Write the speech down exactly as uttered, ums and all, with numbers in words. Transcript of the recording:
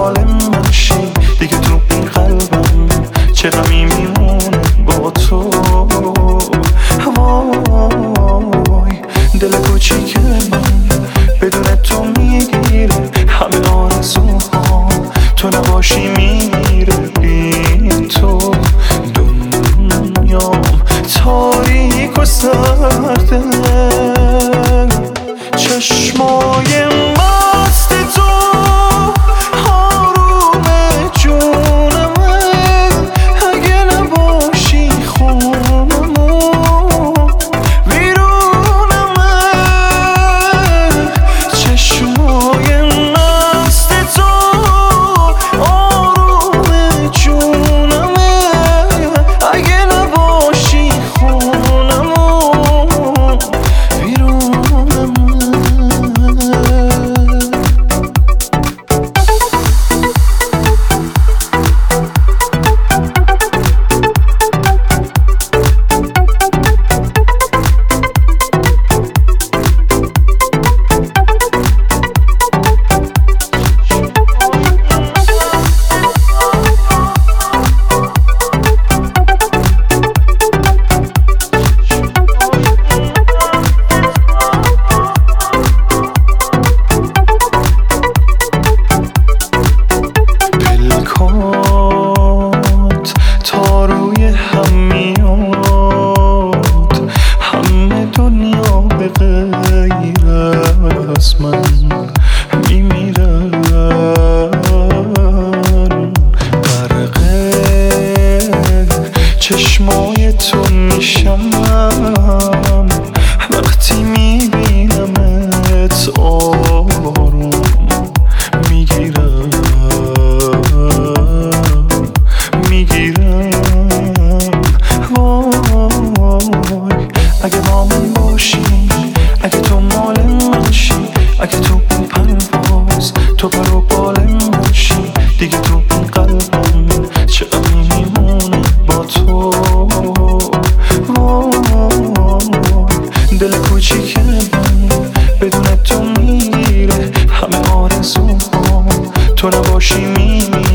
مال من شی دیگه تو این قلبم چه غمی میمونه با تو. وای دل کوچیک من بدون تو میگیره همه آرزوها، تو نباشی میمیره بی تو. دنیام تاریک و سرده، چشمای مست تو آروم جونمه، اگه نباشی خونمو ویرونمه. چشمای مست تو آروم جونمه، اگه نباشی خونمو ویرونمه. تا روی هم میاد همه دنیا به غیر از من میمیرن. غرق چشمای تو میشم وقتی میبینمت آروم میگیرم میگیرم. وای اگه با من باشی، اگه تو مال من شی، اگه تو این پرواز تو پر و بال من شی دیگه تو این قلبم چه غمی میمونه با تو. وای دل کوچیک من بدون تو میگیره همه آرزوها، تو نباشی میمیره